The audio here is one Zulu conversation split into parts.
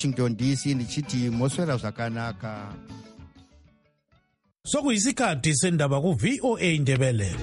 Washington DC ndichithi moswera zvakanaka. Sokuyisikhathi sendaba ku VOA Indebele.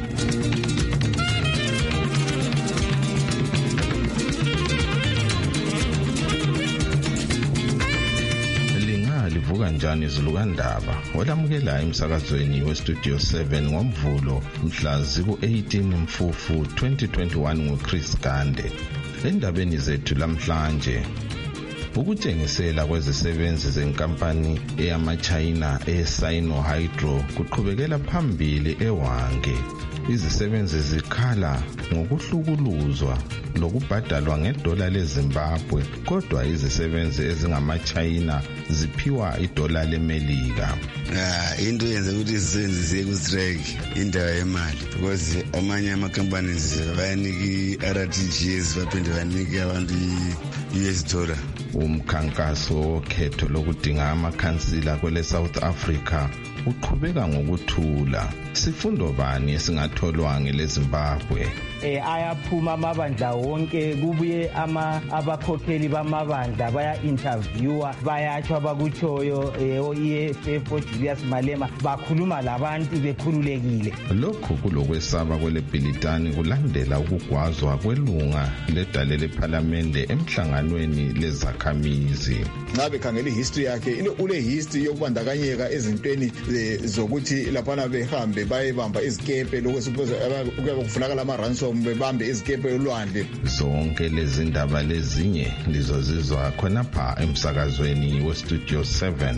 Livuka njani izilukandaba olamukela emsakazweni westudio 7 ngoMvulo mhla ziku-18 Mfufu 2021 nguChris Gande. Endabeni zethu lamhlanje, ukutshengisela kwezisebenzi zenkampani eyama-China eSinohydro kuqhubekela phambili eHwange. Izisebenzi zikhala ngokuhlukuluzwa lokubhadalwa $1 leZimbabwe, kodwa izisebenzi ezingama-China ziphiwa $1 leMelika. Into yenza ukuthi izisebenzi ziye ku-strike indaba yemali, because amanye ama-companies bayanika i-RTGS baphinde banike abantu i-US$. Umkhankaso wokhetho lokudinga amakhansila kwele South Africa uqhubeka ngokuthula. Sifundo bani esingatholwa ngeleZimbabwe? Ayaphuma amabandla wonke, kubuye abakhokheli bamabandla baya-interviewa, bayatsho abakutshoyo. O-EFF Julius Malema bakhuluma labantu bekhululekile. Lokhu kulokwesaba kwele Bhilitani kulandela ukugwazwa kwelunga ledale lephalamende emhlanganweni lezakhamizi. Nxa bekhangela ihistory yakhe, ule history yokubandakanyeka ezintweni zokuthi laphana behambe bayebamba izikepe, kufunakala ama-ransom bebambe izikepe olwandle. Zonke lezi ndaba lezinye lizozizwa khonapha emsakazweni westudio 7.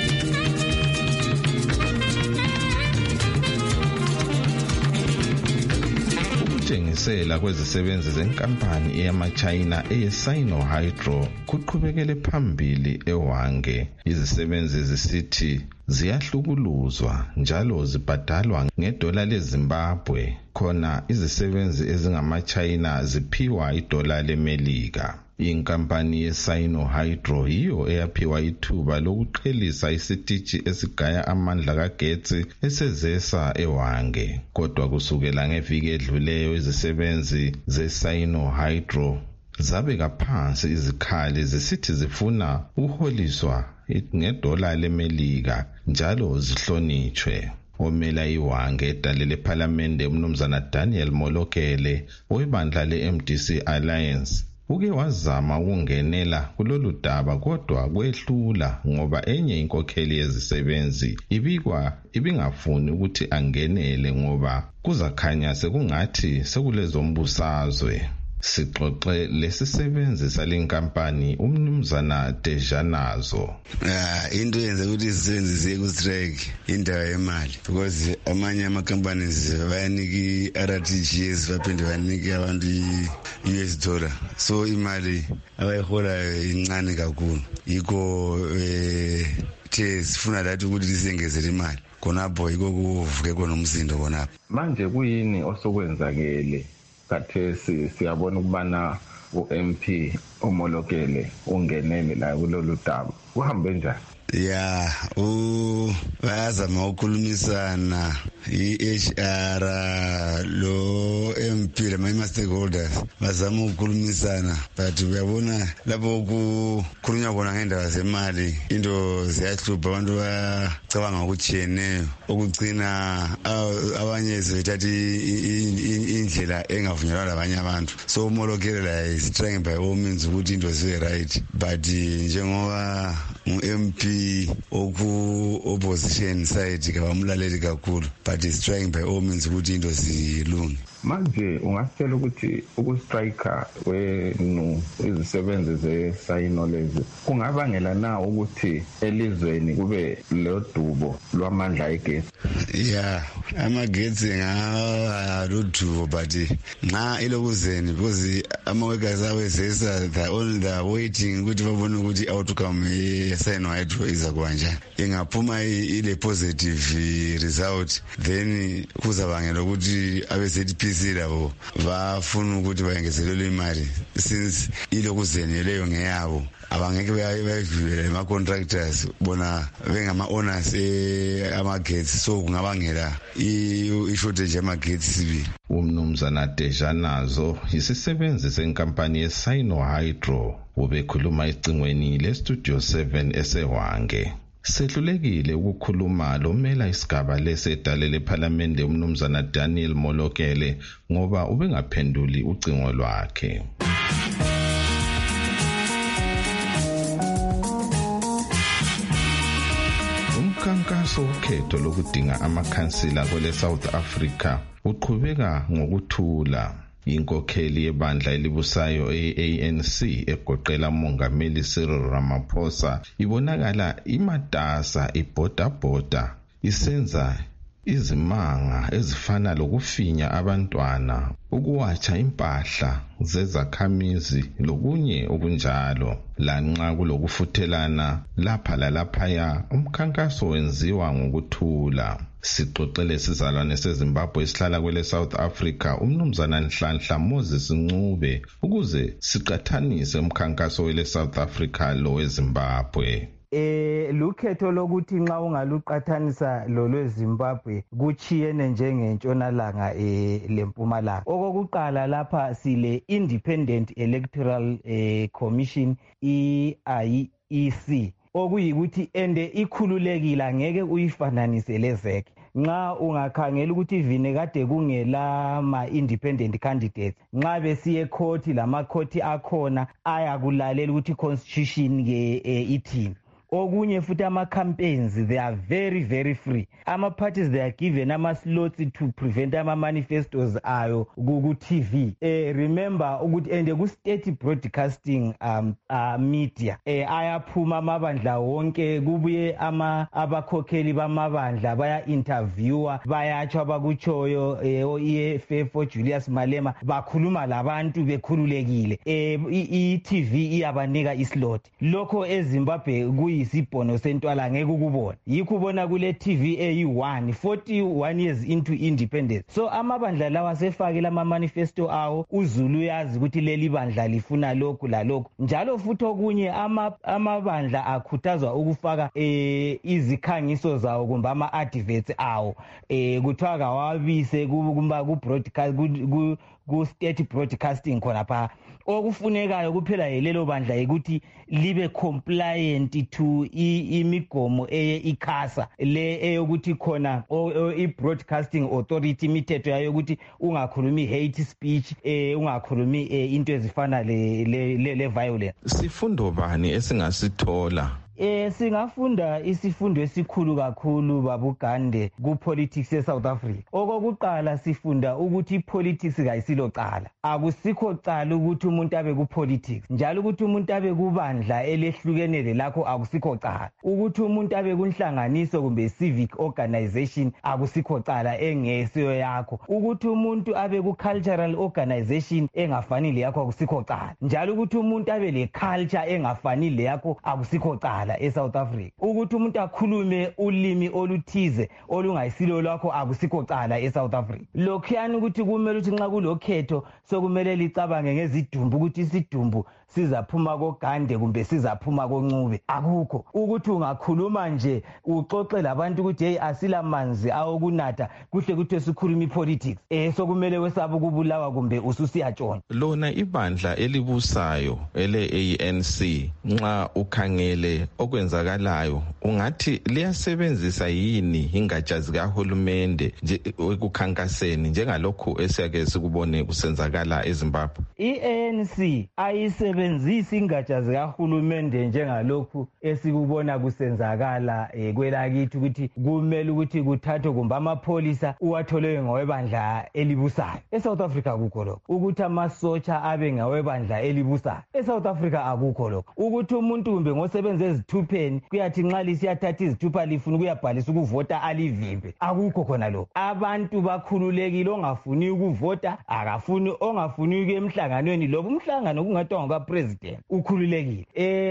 Ukutshengisela kwezisebenzi zenkampani eyama-China eSinohydro kuqhubekele phambili eHwange. Izisebenzi zisithi ziyahlukuluzwa njalo zibhadalwa $1 leZimbabwe, khona izisebenzi ezingama-China ziphiwa $1 leMelika. Inkampani yeSinohydro yiyo eyaphiwa ithuba lokuqhelisa isitishi esigaya amandla kagetsi esezesa eHwange. Kodwa kusukela ngeviki edluleyo izisebenzi zeSinohydro zabeka phansi izikhali zisithi zifuna ukuholiswa $1 leMelika njalo zihlonitshwe. Omela iHwange edale lephalamende umnumzana Daniel Molokele webandla le-MDC Alliance uke wazama ukungenela kulolu daba, kodwa kwehlula ngoba enye inkokheli yezisebenzi ibingafuni ukuthi angenele ngoba kuzakhanya sekungathi sekulezombusazwe. Sixoxe lesisebenzi salenkampani umnumzana Dejanazo. Into yenza ukuthi izisebenzi ziye ku-strike indaba yemali, because amanye ama-companies bayanika i-RTGS baphinde banike abantu i-US$. So imali abayiholayo incane kakhulu, yikho the sifuna lathi ukuthi lisengezele imali. Khonapho yikho kuvuke khona umsindo khonapho. Manje kuyini osokwenzakele? Kathesi siyabona ukubana u-MP uMolokele ungenele la kulolu daba, kuhambe njani? Bayazama ukukhulumisana i-HR lo MP lama-stakeholders bazama ukukhulumisana, but uyabona lapho kukhulunywa khona ngendaba zemali into ziyahlupha, abantu bacabanga ukutshiyeneyo okugcina abanye sebethatha indlela engavunyelwa labanye abantu. So uMolokele la is trying by all means ukuthi into zibe right, but njengoba mu-MP oku-opposition side kabamlaleli kakhulu, but is trying by all means ukuthi into zilunge. Manje ungasitshela ukuthi ukustrika kwenu izisebenzi zeSino lezi kungabangela na ukuthi elizweni kube lodubo lwamandla egesi? Amagetsi ngalodubo, but nxa ilokuzeni because ama-workers awezesa they're waiting ukuthi babone ukuthi outcome yeSinohydro izakuba njani. Ingaphuma ile positive result, then kuzabangela ukuthi abe-ZPC labo bafuna ukuthi bayengezelelwe imali, since ilokuzeni leyo ngeyabo abangeke bayivule ama-contractors bona bengama-owners amagetsi, so kungabangela i-shortage yamagetsi sibili. Umnumzana Dejanazo yisisebenzi senkampani ye-Sinohydro ubekhuluma ecingweni le-Studio 7 eseHwange. Sehlulekile ukukhuluma lomela isigaba lesedale lephalamende umnumzana Daniel Molokele ngoba ubengaphenduli ucingo lwakhe. Umkhankaso wokhetho lokudinga amakhansila kwele South Africa uqhubeka ngokuthula. Inkokheli yebandla elibusayo ANC egoqela uMongameli Cyril Ramaphosa ibonakala imatasa ibhodabhoda isenza izimanga ezifana lokufinya abantwana, ukuwatsha impahla zezakhamizi lokunye okunjalo. Lanxa kulokufuthelana lapha lalaphaya, umkhankaso wenziwa ngokuthula. Sixoxele sizalwane seZimbabwe esihlala kwele South Africa umnumzana Nhlanhla Moses Ncube ukuze siqathanise umkhankaso wele South Africa lo weZimbabwe. Lukhetho lokuthi nxa ungaluqathanisa lo lweZimbabwe kuchiyene njengentshonalanga lempumalanga. Okokuqala lapha sile Independent Electoral Commission IEC okuyikuthi ende ikhululekile, angeke uyifananise lezeke. Nxa ungakhangela ukuthi ivine kade kungela ma-independent candidates, nxa besiye court lama court akhona ayakulalela ukuthi constitution ke ithini. Okunye futhi ama-campaigns, they are very, very free. Ama-parties, they are given ama-slots to prevent ama-manifestos ayo ku-TV. Remember ukuthi ende ku-state broadcasting media ayaphuma amabandla wonke, kubuye abakhokheli bamabandla baya-interviewa, bayatsho abakutshoyo o-EFF Julius Malema bakhuluma labantu bekhululekile. I-TV iyabanika islot. Lokho eZimbabwe isibhono sentwala ngeke ukubona. Yikho ubona kule TV eyi1 41 years into independence. So amabandla lawa sefakela ama manifesto awo, uZulu uyazi ukuthi leli bandla lifuna lokhu lalokhu. Njalo futhi okunye amabandla akhuthazwa ukufaka izikhangiso zawo kumbe ama adverts awo kuthiwa kawabise ku broadcast ku state broadcasting khona pha. Okufunekayo kuphela yilelo bandla ukuthi libe compliant to imigomo ikhasa le eyokuthi khona i-broadcasting authority imithetho yayo ukuthi ungakhulumi hate speech, ungakhulumi into ezifana le violence. Sifundo bani esingasithola? Singafunda isifundo esikhulu kakhulu babugande ku-politics eSouth Africa. Okokuqala sifunda ukuthi i-politics kayisilo cala. Akusikho cala ukuthi umuntu abe ku-politics. Njalo ukuthi umuntu abe kubandla elehlukene lakho akusikho cala. Ukuthi umuntu abe kunhlanganiso kumbe civic organization akusikho cala engesiyo yakho. Ukuthi umuntu abe ku-cultural organization engafani leyakho akusikho cala. Njalo ukuthi umuntu abe le-culture engafani leyakho akusikho cala eSouth Africa. Ukuthi umuntu akhulume ulimi oluthize olungayisilo lwakho akusikho cala eSouth Africa. Lokhuyani ukuthi kumele ukuthi nxa kulokhetho sokumele licabange ngezidumbu ukuthi isidumbu sizaphuma koGande kumbe sizaphuma koNcube. Akukho. Ukuthi ungakhuluma nje uxoxe labantu ukuthi hey asila manzi awokunatha kuhle ukuthi sikhuluma ipolitics. Sokumele wesaba ukubulawa kumbe ususiyatshona. Lona ibandla elibusayo ele-ANC nxa ukhangele okwenzakalayo ungathi liyasebenzisa yini ingatsha zikahulumende nje ekukhankaseni njengalokhu esiyake sikubone kusenzakala eZimbabwe? I-ANC ayisebenzisi ingatsha zikahulumende njengalokhu esikubona kusenzakala kwelakithi ukuthi kumele ukuthi kuthathwe kumbe amapholisa uwathole ngowebandla elibusayo. eSouth Africa akukho lokho. Ukuthi amasotsha abe ngowebandla elibusayo eSouth Africa akukho lokho. Ukuthi umuntu kumbe ngosebenza ezithupheni kuyathi nxa lisiyathatha izithupha lifuna ukuyabhalisa ukuvota alivimbe. Akukho khona lokho. Abantu bakhululekile, ongafuni ukuvota akafuni, ongafuni ukuya emhlanganweni loba umhlangano kungathiwa ngoka president ukhululekile.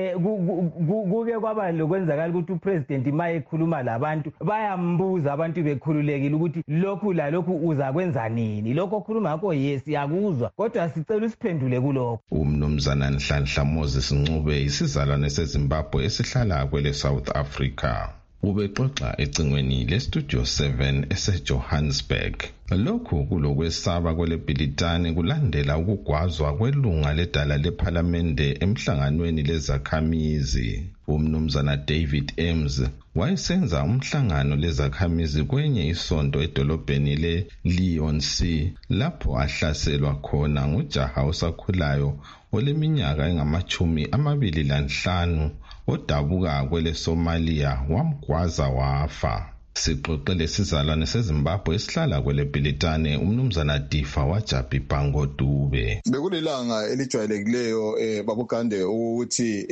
Kuke kwaba lokwenzakala ukuthi upresident maye ekhuluma labantu bayambuza abantu bekhululekile ukuthi lokhu la lokhu uzakwenza nini, lokho okhuluma ngakho yes yakuzwa kodwa sicela usiphendule kulokho. Umnumzana Nhlanhla Moses Ncube isizalwane seZimbabwe esihlala kwele South Africa ubexoxa ecingweni leStudio 7 eseJohannesburg. Lokhu kulokwesaba kweleBhilitane kulandela ukugwazwa kwelunga ledala lephalamende emhlanganweni lezakhamizi. Umnumzana David Ames wayesenza umhlangano lezakhamizi kwenye isonto edolobheni leLeon C lapho ahlaselwa khona ngujaha osakhulayo oleminyaka engama-25 odabuka kwele Somalia wamgwaza wafa. Sixoxele sizalwane seZimbabwe esihlala kweleBhilitane umnumzana Difa Wajapiphango Dube. Bekulelanga elijwayelekileyo babugande ukuthi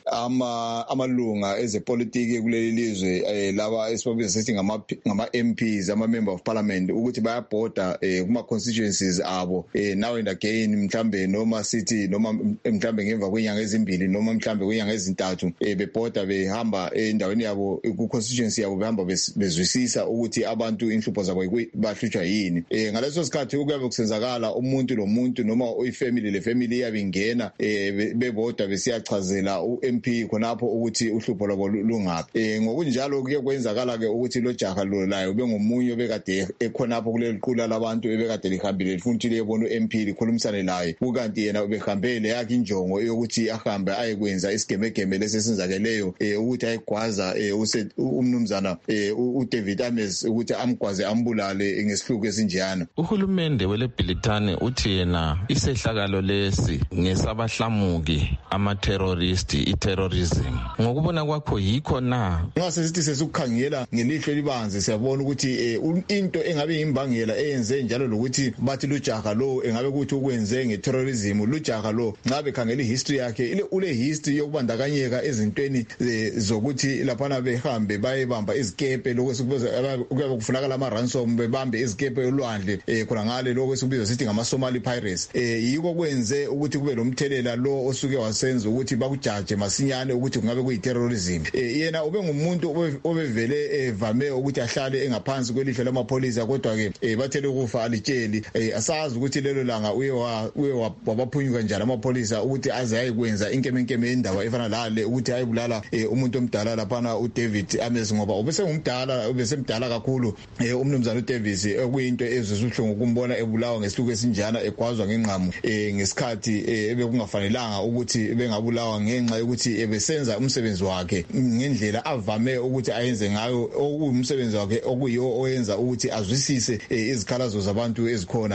amalunga ezepolitiki kuleli lizwe laba esibabiza sithi ngama MPs ama member of parliament ukuthi bayabhoda kuma constituencies abo now and again mhlambe noma sithi noma mhlambe ngemva kwenyanga ezimbili noma mhlambe kwenyanga ezintathu bebhoda behamba endaweni yabo ku constituency yabo behamba bezwisisa ukuthi abantu inhlupho zabo bahlutshwa yini. Ngaleso sikhathi ukuyabe kusenzakala umuntu lomuntu noma ifamily lefamily yabingena bebodwa besiyachazela uMP khonapho ukuthi uhlupho lwabo lungaphi. Ngokunjalo kuye kwenzakala ke ukuthi lo jaha lo layo bengomunye bekade ekhonapho kuleli qula labantu ebekade lihambile lifunthi lebona uMP likhulumisane laye ukanti yena ubehambele yakhe injongo yokuthi ahambe ayekwenza isigemegeme lesenzakeleyo ukuthi ayigwaza umnumzana David Ames ukuthi amgwaze ambulale ngesihluku esinjana. Uhulumende weleBhilitane uthi yena isehlakalo lesi ngesabahlamuki ama-terrorist i-terrorism. Ngokubona kwakho yikho na? Ngase sithi sesikukhangela ngelihlo libanzi siyabona ukuthi into engabe imbangela eyenze njalo lokuthi bathi lujaha lo engabe ukuthi ukwenze ngeterrorism lujaha lo ngabe khangela ihistory yakhe ule history yokubandakanyeka ezintweni zokuthi laphana behambe bayebamba izikepe kuyabe kufunakala ama-ransom bebambe izikepe olwandle khona ngale lokho esikubiza sithi ngama-Somali pirates. Yiko kwenze ukuthi kube lomthelela lo osuke wasenza ukuthi bakujaje masinyane ukuthi kungabe kuyi-terrorism. Yena ube ngumuntu obevele evame ukuthi ahlale engaphansi kwelihlo lamapholisa kodwa-ke bathele ukufa alitsheli. Asazi ukuthi lelo langa uye wabaphunyuka njani amapholisa ukuthi aze ayekwenza inkemenkeme yendaba efana lale ukuthi ayebulala umuntu omdala laphana uDavid Ames ngoba ubesemdala kakhulu umnumzana uDavis okuyinto ezizwe ukumbona ebulawa ngesihluku esinjana egwazwa ngenqamu ngesikhathi ebekungafanelanga ukuthi bengabulawa ngenxa yokuthi ebesenza umsebenzi wakhe ngendlela avame ukuthi ayenze ngayo okuyumsebenzi wakhe okuyiwo oyenza ukuthi azwisise izikhalazo zabantu ezikhona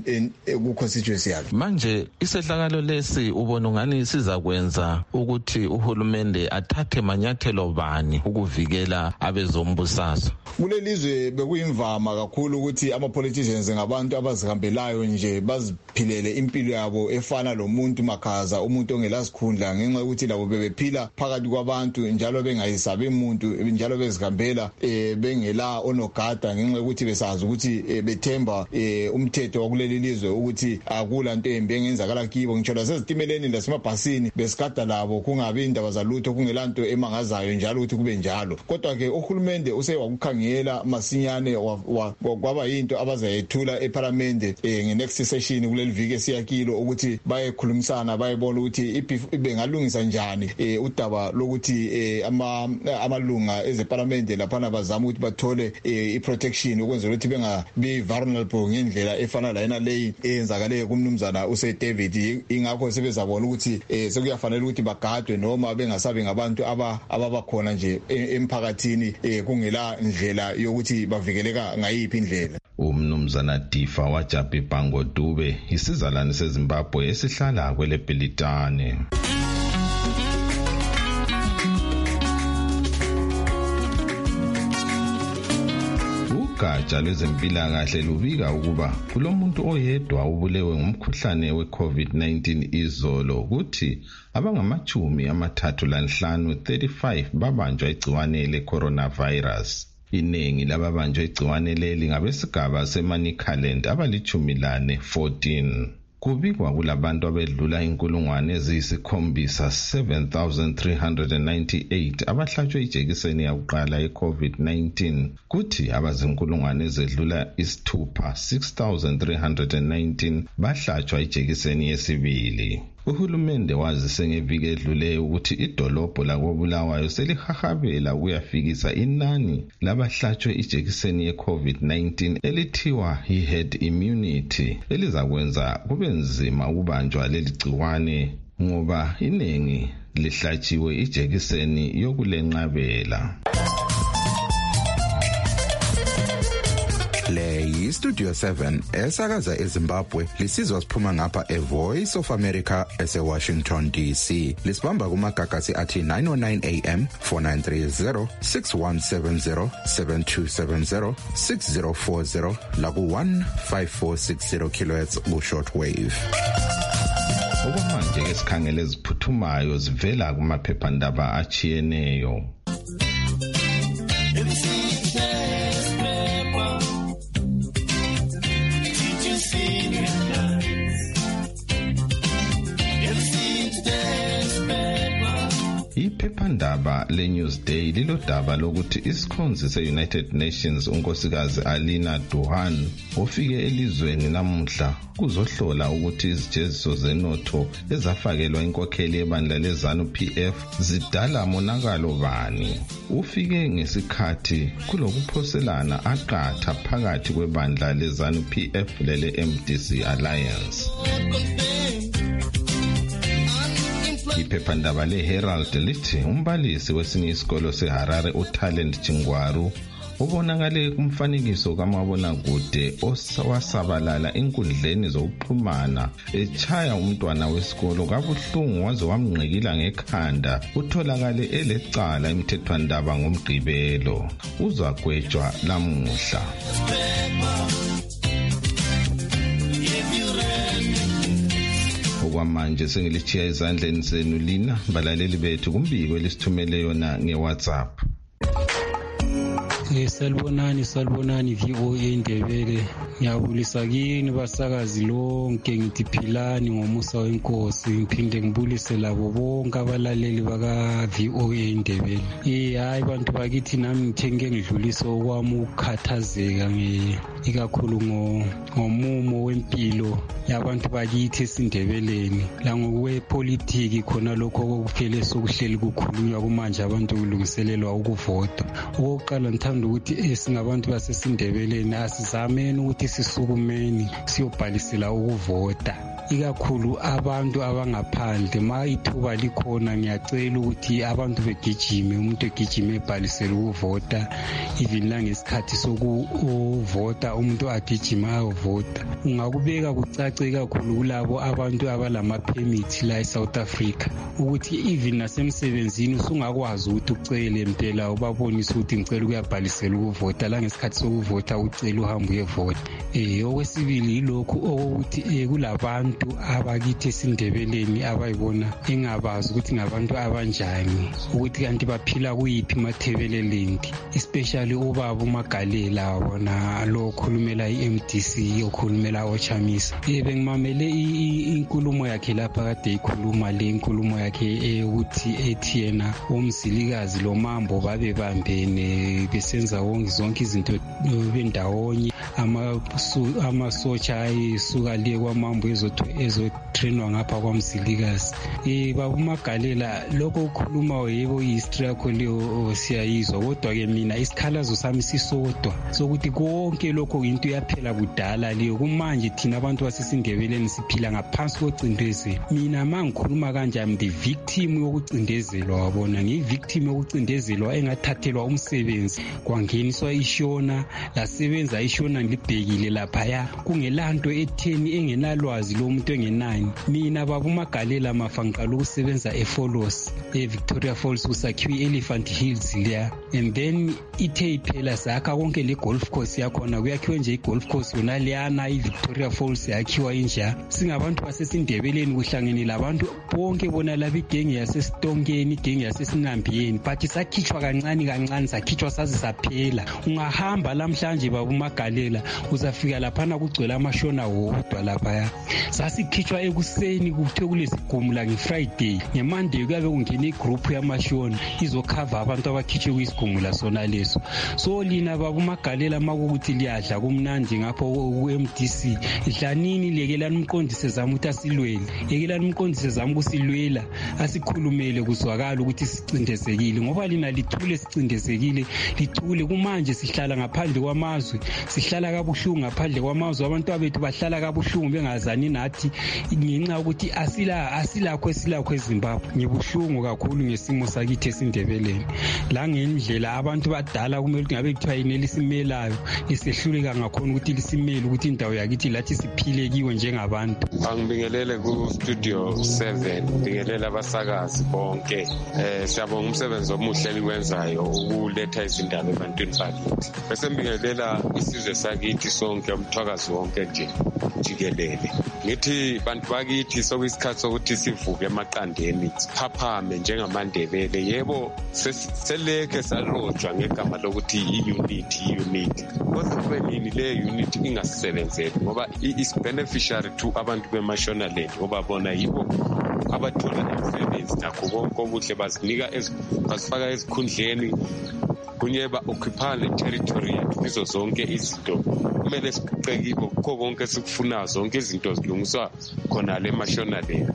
ku constituency yakhe. Manje isehlakalo lesi ubona ngani sizakwenza ukuthi uhulumende athathe manyathelo bani ukuvikela abezombusazwe? Kulelizwe bekuyimvama kakhulu ukuthi ama-politicians ngabantu abazihambelayo nje baziphilele impilo yabo efana lomuntu makhaza umuntu ongelasikhundla ngenxa yokuthi labo bebephila phakathi kwabantu njalo bengayisabi umuntu njalo bezihambela bengela onogada ngenxa yokuthi besazi ukuthi bethemba umthetho wakuleli lizwe ukuthi akula nto embi engenzakala kibo. Ngitsho lasezitimeleni lasemabhasini besigada labo kungabi indaba zalutho kungelanto emangazayo njalo ukuthi kube njalo. Kodwa ke uhulumende usewakukhangela masinyane kwaba yinto abazayethula eParliament ngenext session kuleli viki esiyakilo ukuthi bayekhulumisana bayebona ukuthi bengalungisa njani udaba lokuthi amalunga ezeParliament laphana bazama ukuthi bathole iprotection ukwenzela ukuthi bengabi vulnerable ngendlela efana layena leyi eyenzakale kumnumzana uDavid. Ingakho sebezabona ukuthi sekuyafanele ukuthi bagadwe noma bengasabi ngabantu ababakhona nje emphakathini kungela ndlela yokuthi bavikeleka ngayiphi indlela. Umnumzana Difa Wajapiphango Dube isizalwane seZimbabwe esihlala kweleBhilitane. Ugatsha lwezempilakahle lubika ukuba kulomuntu oyedwa ubulewe ngumkhuhlane we-COVID-19 izolo kuthi abangama-35 babanjwa igciwane le-coronavirus. Iningi lababanjwa igciwane leli ngabesigaba seManicaland abali-14. kubikwa kulabantu abedlula 7,398 abahlatshwe ijekiseni yakuqala ye-COVID-19 kuthi abazinkulungwane ezedlula 6,319 bahlatshwa ijekiseni yesibili. Uhulumende wazise ngeviki edluleyo ukuthi idolobho lakoBulawayo selihahabela ukuyafikisa inani labahlatshwe ijekiseni ye-COVID-19 elithiwa i-herd immunity elizakwenza kube nzima ukubanjwa leli gciwane ngoba iningi lihlatshiwe ijekiseni yokulenqabela. Le yi-Studio 7 esakaza eZimbabwe lisizwa siphuma ngapha eVoice of America ese-Washington DC. Lisibamba kumagagasi athi 909 AM, 4930, 6170, 7270, 6040 laku-15460 kHz ku-shortwave. Okwamanje ke sikhangele eziphuthumayo zivela kumaphephandaba achiyeneyo. Iphephandaba le-Newsday lilodaba lokuthi isikhonzi se-United Nations unkosikazi Alina Duhan ofike elizweni namuhla kuzohlola ukuthi izijeziso zenotho ezafakelwa inkokheli yebandla leZANU-PF zidala monakalo bani. Ufike ngesikhathi kulokuphoselana aqatha phakathi kwebandla leZANU-PF lele-MDC Alliance. Iphephandaba le-Herald lithi umbalisi wesinye isikolo seHarare uTalent Chingwaru ubonakale kumfanekiso kamabonakude owasabalala enkundleni zokuxhumana echaya umntwana wesikolo kabuhlungu waze wamngqikila ngekhanda. Utholakale elecala emthethwandaba ngomgqibelo. Uzagwetshwa lamuhla. Okwamanje sengilichiya ezandleni zenu lina balaleli bethu kumbiko elisithumele yona ngeWhatsApp. Salibonani VOA Ndebele. Ngiyabulisa kini basakazi lonke, ngithi philani ngomusa wenkosi. Ngiphinde ngibulise labo bonke abalaleli baka VOA Ndebele. Hayi bantu bakithi nami ngithenge ngidlulise okwami ukukhathazeka ikakhulu ngomumo wempilo yabantu bakithi esindebeleni la ngokwepolitiki khona lokho okuphele sokuhleli kukhulunywa kumanje abantu kulungiselelwa ukuvota. Okokuqala ngithanda ukuthi singabantu basesindebeleni asizameni ukuthi sisukumeni siyobhalisela ukuvota, ikakhulu abantu abangaphandle. Ma ithuba likhona ngiyacela ukuthi abantu begijime, umuntu egijime ebhalisele ukuvota, even la ngesikhathi sokuvota umuntu agijima ayovota. Ungakubeka kucace kakhulu kulabo abantu abalama-permit la eSouth Africa ukuthi even nasemsebenzini usungakwazi ukuthi ucele impela ubabonise ukuthi ngicela ukuyabhalisela ukuvota, la ngesikhathi sokuvota ucela uhambe uyevota. Okwesibili yilokhu okokuthi kulabantu abakithi esindebeleni abayibona engabazi ukuthi ngabantu abanjani, ukuthi kanti baphila kuyiphi mathebeleland, especially ubaba uMagalela wona lo okhulumela iMDC okhulumela oChamisa. Bengimamele inkulumo yakhe lapha kade ikhuluma le inkulumo yakhe ukuthi ethi yena omzilikazi lo mambo babebambene besenza zonke izinto bendawonye, amasotsha ayisuka le kwamambo ezotrainwa ngapha kwamzilikazi. Baba uMagalela lokho ukhuluma yebo history yakho leyo siyayizwa, kodwa-ke mina isikhalazo sami sisodwa sokuthi konke lokho into yaphela kudala leyo. Kumanje thina abantu basesindebeleni siphila ngaphansi kocindezelo. Mina mangikhuluma kanje am the victim yokucindezelwa, wabona ngiyi-victim yokucindezelwa engathathelwa umsebenzi kwangeniswa ishona lasebenza ishona ngilibhekile laphaya kungelanto etheni engenalwazi lomuntu engenani. Mina baba uMagalela mafa ngiqala ukusebenza eFolos eVictoria Falls kusakhiwe i-Elephant Hills leya, and then UK phela sakha konke le golf course yakhona, kuyakhiwe nje i-golf course yona leyana i-Victoria Falls yakhiwa inja. Singabantu basesindebeleni kuhlangene labantu bonke bona laba igenge yasesitonkeni, igenge yasesinambiyeni, but sakhitshwa kancane sakhitshwa saze saphela. Ungahamba lamhlanje babumagalela uzafika laphana kugcwele amashona wodwa laphaya. Sasikhitshwa ekuseni kuthiwe kulesigumula ngeFriday, ngeMonday kuyabe kungena igroup yamashona izokhava abantu abakhitshwe kwisigumula sona leso. So lina babumagalela makukuthi liyadla kumnandi ngapho ku-MDC, idlanini lekelani umqondisi zama ukuthi asilwele, yekelani umqondisi zama ukusilwela, asikhulumele kuzwakala ukuthi sicindezekile, ngoba lina lithule sicindezekile, lithule kumanje sihlala ngaphandle kwamazwe, sihlala kabuhlungu ngaphandle kwamazwe, abantu abethu bahlala kabuhlungu bengazani nathi ngenxa ukuthi asilakho eZimbabwe. Ngibuhlungu kakhulu ngesimo sakithi esindebeleni la ngendlela abantu badala kumele ukuthi ngabe kuthiwa yini lisimelayo lisehluleka ngakhona ukuthi lisimele ukuthi indawo yakithi lathi siphile kiwe njengabantu. Angibingelele ku Studio 7, ngibingelela abasakazi bonke. Siyabonga umsebenzi omuhle eliwenzayo ukuletha izindaba ebantwini bakithi. Bese ngibingelela isizwe sakithi sonke, umthwakazi wonke nje jikelele. Ngithi bantu bakithi sokuyisikhathi sokuthi sivuke emaqandeni siphaphame njengamandebele. Yebo seleke salotshwa ngegama lokuthi i-unity. Kodwa kube nini le unity ingasebenzeli, ngoba is beneficiary to abantu beMashonaland, ngoba bona yibo abathola imisebenzi nakho konke obuhle bazifaka ezikhundleni kunye ba-occupy territory yethu. Izo zonke izinto kumele siqe kibo, kukho konke sikufunayo, zonke izinto zilungiswa khona le Mashonaland.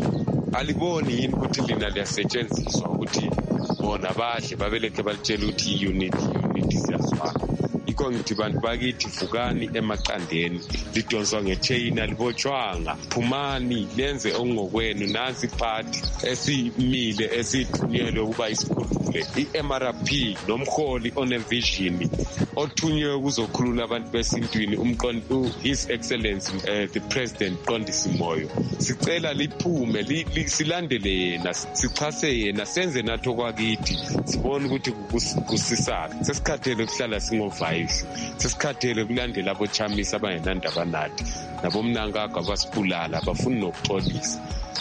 Aliboni yini ukuthi lina liyasetshenziswa ukuthi bona bahle babeleke balitshela ukuthi i-unity siyazwana. Yikho ngithi bantu bakithi vukani emaqandeni, lidonswa ngechain alibotshwanga, phumani lenze ongokwenu. Nansi iphathi esimile esithunyelwe ukuba isikhulule i-MRP nomholi onevision othunywe ukuzokhulula abantu besintwini, His Excellency the President Mqondisi Moyo. Sicela liphume silandele yena, sichase yena, senze nathi okwakithi, sibone ukuthi kusisaphi. Sesikhathele ukuhlala singovayo, sesikhathele kulandela abochamisa abangenandaba nathi nabomnangagwa abasibulala abafuni nokuxolisa.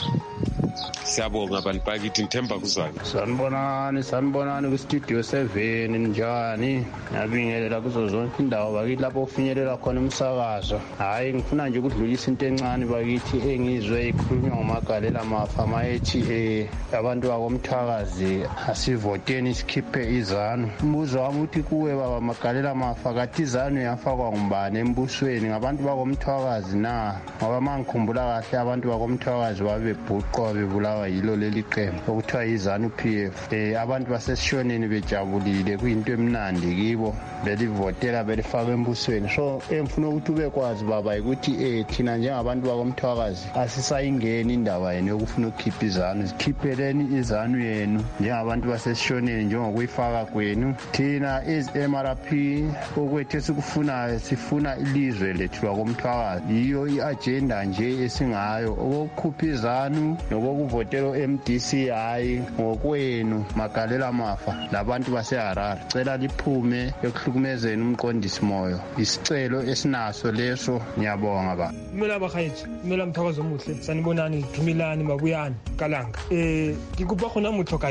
Siyabonga abantu bakithi, ngithemba kuzwakala. Sanibonani ku Studio 7, njani? Ngiyabingelela kuzo zonke indawo bakithi lapho ufinyelela khona umsakazo. Hayi, ngifuna nje ukudlulisa into encane bakithi engizwe ikhulunywa ngomagalela mafa mayethi abantu bakomthwakazi asivoteni sikhiphe izanu. Umbuzo wami uthi kuwe baba magalela mafa, kathi izanu yafakwa ngubani embusweni? Ngabantu bakomthwakazi na? Ngoba mangikhumbula kahle abantu bakomthwakazi babebhuqwa bebulawa yilo leli qembu okuthiwa yizanu PF. Abantu basesishoneni bejabulile, kuyinto emnandi kibo, belivotela belifaka embusweni. So engifuna ukuthi ubekwazi baba ukuthi thina njengabantu bakomthwakazi asisayingeni indaba yenu yokufuna ukukhipha izanu. Sikhipheleni izanu yenu njengabantu basesishoneni njengokuyifaka kwenu. Thina iz-MRP okwethu esikufunayo, sifuna ilizwe lethu lakomthwakazi. Yiyo i-agenda nje esingayo, okukhupha izanu nokuvotela MDC. Hayi ngokwenu magalela mafa labantu baseHarare, cela liphume ekuhlukumezeni umqondisi Moyo. Isicelo esinaso leso. Ngiyabonga ba. Kumela bakhayithi, kumela mthakazo omuhle. Sanibonani, Thumelani Mabuyani Kalanga. Ngikupa khona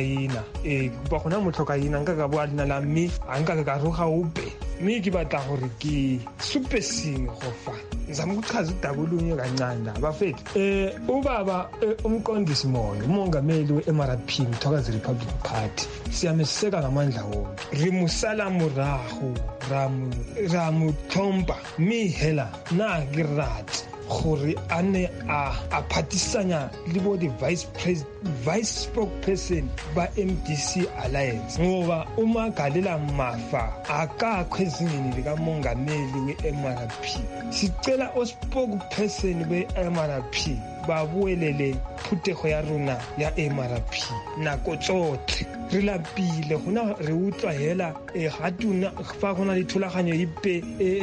motho kaina ngaka na lami angaka ka roga upe. Mme ke batla gore ke supe sing go fa ngizama ukuchaza udabulunye kancane abafethu. Ubaba umqondisi Moyo, umongameli we-MRP Mthwakazi Republic Party, siyameseka ngamandla wonke. Rimusala murahu ramu thompa mi hela na girati gore a ne a phatisanya le bo the vice spokesperson ba MDC Alliance, ngoba umagalela mafa akakhwezingeni likamongameli we-MRP. Sicela ospokesperson be-MRP babuelele phutego ya rona ya MRP nako tsotlhe. Re lapile gona re utlwa hela ga tuna fa gona le thulaganyo ipe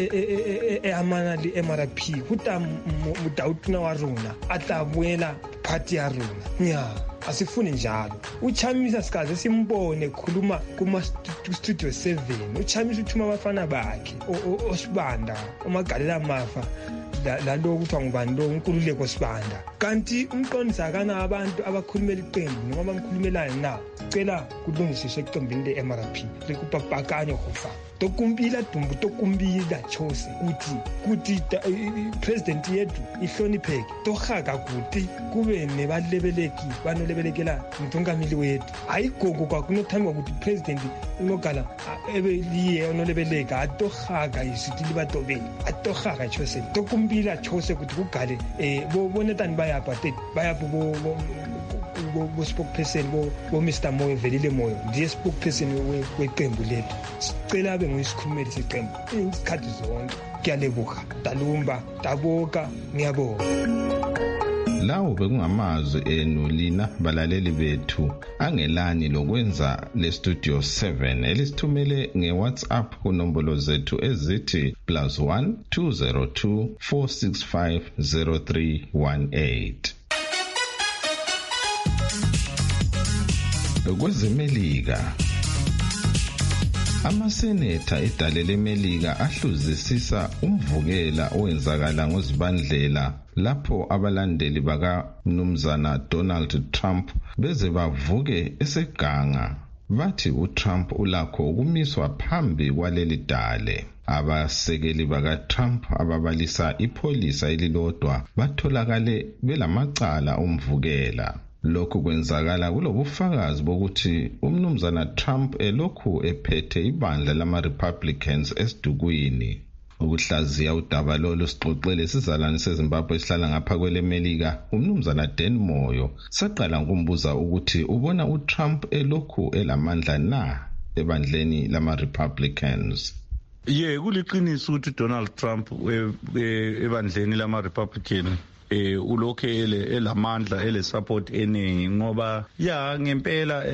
e amana le MRP, go ta motautuna wa rona a tla boela party ya rona. Nya asifuni njalo. Uchamisa sikaze simbone khuluma kuma Studio 7. Uchamisa uthuma abafana bakhe oSibanda uMagalela Mafa lalo kuthiwa ngubani lo uNkululeko Sibanda. Kanti umqondisi akana abantu abakhulumela iqembu noma bamkhulumelayo na. Cela kulungisiswe iqembini leMRP lekupapakanye hofa. Tokumbila dumbu tokumbila chose kuti president yethu ihlonipheke tohaka kuti kube nebalebeleki banolebelekela mthungameli wethu ayigogo kwakunothandwa ukuthi president unogala ebeliye onolebeleka atohaka isithi libatobeni atohaka chose tokumbila chose kuti kugale bonetani bayapha bo spokesperson bo Mr Moyo Velile Moyo ndiye spokesperson weqembu lethu sicela abe nguyisikhulumeli seqembu isikhathi zonke kuyalebuka dalumba daboka ngiyabonga. Lawo bekungamazwi enu lina balaleli bethu angelani lokwenza le Studio 7 elisithumele ngeWhatsApp kunombolo zethu ezithi +1 202 465 0318. Kwezemelika, amasenetha edale leMelika ahluzisisa umvukela owenzakala ngozibandlela lapho abalandeli bakaMnumzana Donald Trump beze bavuke eseganga bathi uTrump ulakho ukumiswa phambi kwaleli dale. Abasekeli bakaTrump ababalisa ipolisa elilodwa batholakale belamacala omvukela. Lokhu kwenzakala kulobufakazi bokuthi umnumzana Trump elokhu ephethe ibandla lama-Republicans esidukwini. Ukuhlaziya udaba lolu sixoxele sizalwane seZimbabwe esihlala ngapha kweleMelika umnumzana Dan Moyo saqala ngokumbuza ukuthi ubona uTrump elokhu elamandla na ebandleni lama-Republicans. Kuliqiniso ukuthi Donald Trump ebandleni lama-Republican ulokhe elamandla support eningi ngoba ngempela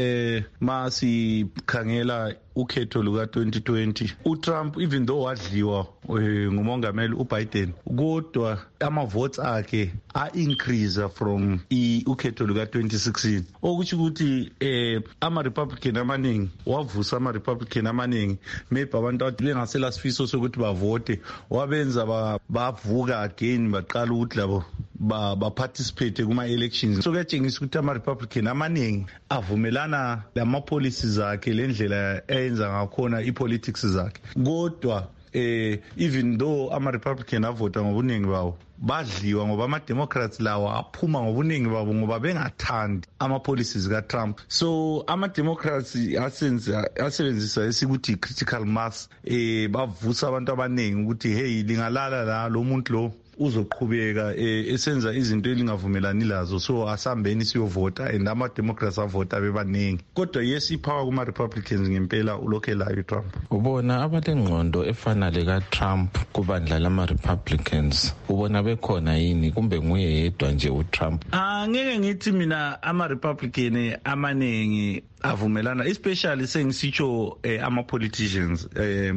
masikhangela ukhetho luka 2020 uTrump even though wadliwa ngumongameli uBiden kodwa ama-votes akhe increase from ukhetho luka 2016 okuthi ukuthi ama-Republican amaningi wavusa ama-Republican amaningi maybe abantu athi bengasela sifiso sokuthi bavote wabenza bavuka again baqala ukuthi labo ba-participate kuma-elections. So kuyatshengisa ukuthi ama-Republican amaningi avumelana lama-policies akhe lendlela enza ngakhona i-politics zakhe. Kodwa even though ama-Republican avota ngobuningi bawo badliwa ngoba ama-Democrats lawo aphuma ngobuningi babo ngoba bengathandi ama-policies ka-Trump. So ama-Democrats asebenzisa esikuthi critical mass bavusa abantu abaningi ukuthi hey lingalala la lo muntu lo uzoqhubeka esenza izinto elingavumelani lazo, so asambeni siyovota and ama-Democrats avota bebaningi. Kodwa yes ipower kuma-Republicans ngempela ulokhe layo Trump. Ubona abalengqondo efana leka-Trump kubandla lama-Republicans ubona bekhona yini kumbe nguye yedwa nje uTrump? Ngeke ngithi mina ama-Republican amaningi avumelana, especially sengisitsho ama-politicians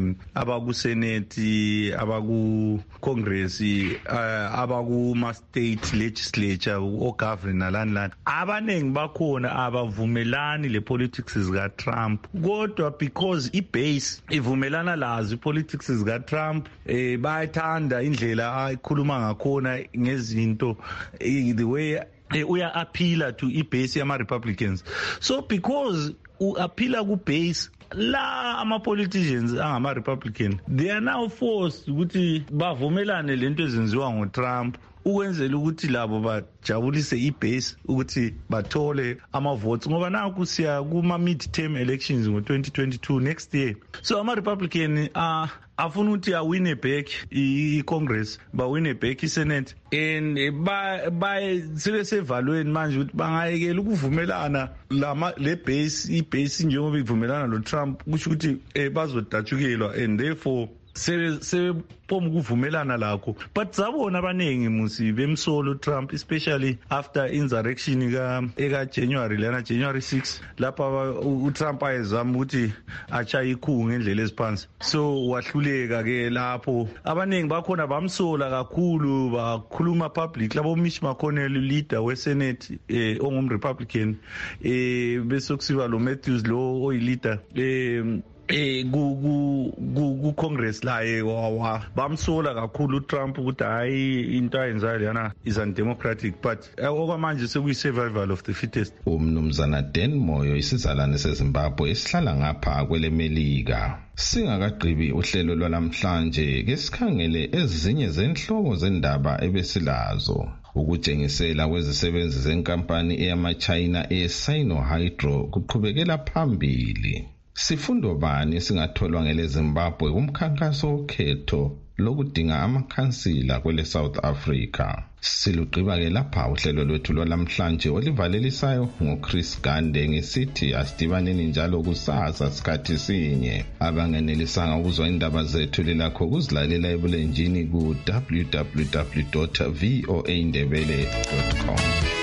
abaku-Senate, abaku-Congress, abakuma-state legislature, o-governor lani abaningi bakhona abavumelani le-politics zika-Trump. Kodwa because i-base ivumelana lazo i-politics zika-Trump bayathanda indlela ayikhuluma ngakhona ngezinto the way uya-appeala to i-base yama-Republicans. So because u-appeala ku-base la ama-politicians angama-Republican they are now forced ukuthi bavumelane lento ezenziwa ngo-Trump ukwenzela ukuthi labo bajabulise i-base ukuthi bathole ama-votes ngoba naku siya kuma-mid-term elections ngo-2022 next year. So ama-Republican afuna ukuthi awine back i-Congress bawine back i-Senate and sebesevalweni manje ukuthi bangayekela ukuvumelana i-base njengoba ivumelana lo-Trump kusho ukuthi bazodatshukelwa and therefore sebepoma ukuvumelana lakho, but zabona abaningi musi bemsolo Trump, especially after insurrection eka January 6 lapha uTrump ayezama ukuthi acha ikhulu ngendlela eziphansi, so wahluleka ke lapho. Abaningi bakhona bamsola kakhulu, bakhuluma public labo Mitch McConnell leader weSenate ongumRepublican, bese kusiba lo Matthews lo oyileader ku Congress laye bamsola kakhulu uTrump ukuthi hayi into ayenzayo lana is undemocratic, but okwamanje sekuyi survival of the fittest. Umnumzana Dan Moyo isizalwane seZimbabwe esihlala ngapha kwelemelika. Singakagqibi uhlelo lwalamhlanje ke sikhangele ezinye zenhloko zendaba ebesilazo. Ukutshengisela kwezisebenzi zenkampani eyama-China eSinohydro kuqhubekela phambili. Sifundo bani esingatholwa ngele Zimbabwe kumkhankaso okhetho lokudinga amakhansila kwele South Africa? Silugqiba ke lapha uhlelo lwethu lwalamhlanje olivalelisayo ngoChris Gande ngesithi asidibaneni njalo kusasa sikhathi sinye. Abangenelisanga ukuzwa indaba zethu lilakho kuzilalela ebulenjini ku www.voaindebele.com.